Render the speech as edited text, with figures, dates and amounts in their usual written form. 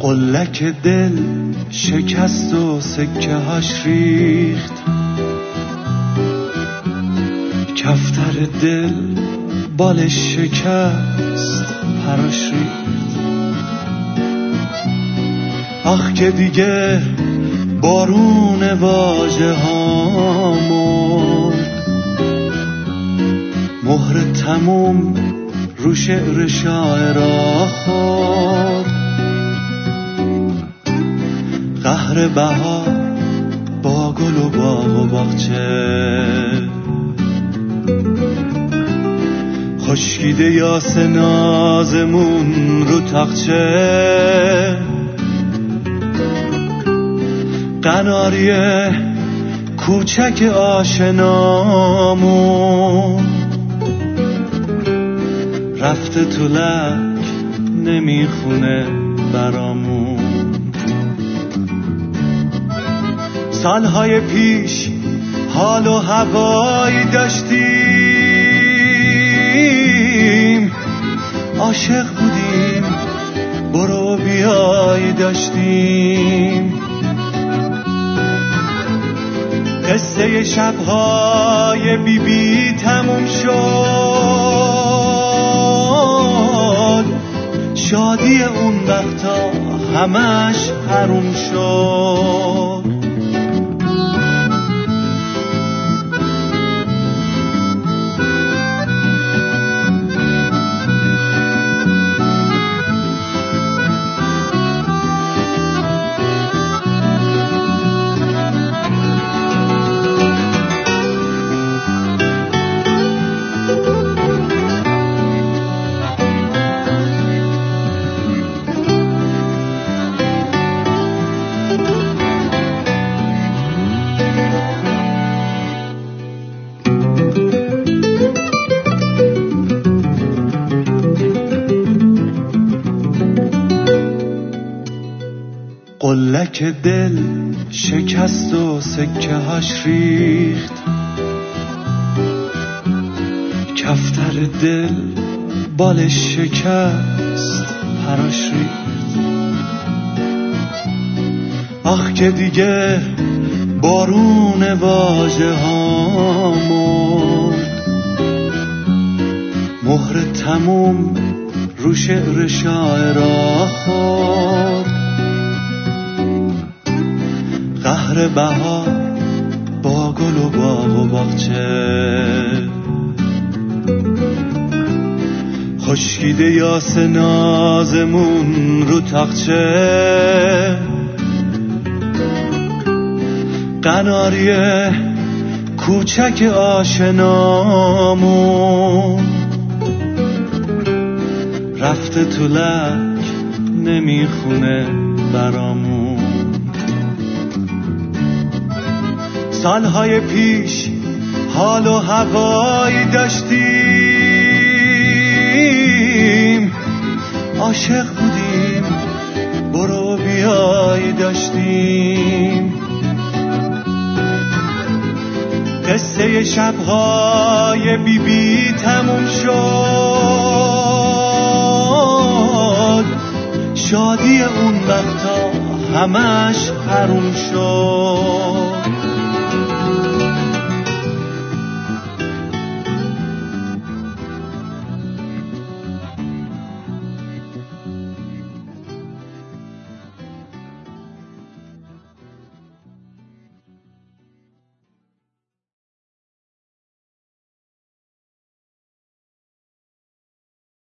قلک دل شکست و سکه هاش ریخت، کفتر دل بالش شکست پراش ریخت. آخ که دیگه بارون واژه ها مرد، مهر تموم رو شعر شاعرها خورد. قهر بهار با گل و باغ و باغچه، خشکیده یاس نازمون رو تاقچه. قناری کوچک آشنامون رفته تو لک نمیخونه برامون. سالهای پیش حال و هوایی داشتیم، عاشق بودیم برو بیایی داشتیم. قصه شبهای بی بی تموم شد، شادی اون وقتا همش حروم شد. قلک دل شکست و سکه هاش ریخت، کفتر دل بالش شکست پراش ریخت. آخ که دیگه بارون واژه ها مرد، مهر تموم رو شعر شاعرها خورد. قهر بهار با گل و باغ و باغچه، خشکیده یاس نازمون رو تاقچه. قناری کوچک آشنامون رفته تو لک نمیخونه برامون. سالهای پیش حال و هوایی داشتیم، عاشق بودیم برو بیایی داشتیم. قصه شبهای بی بی تموم شد، شادی اون وقتا همش حروم شد.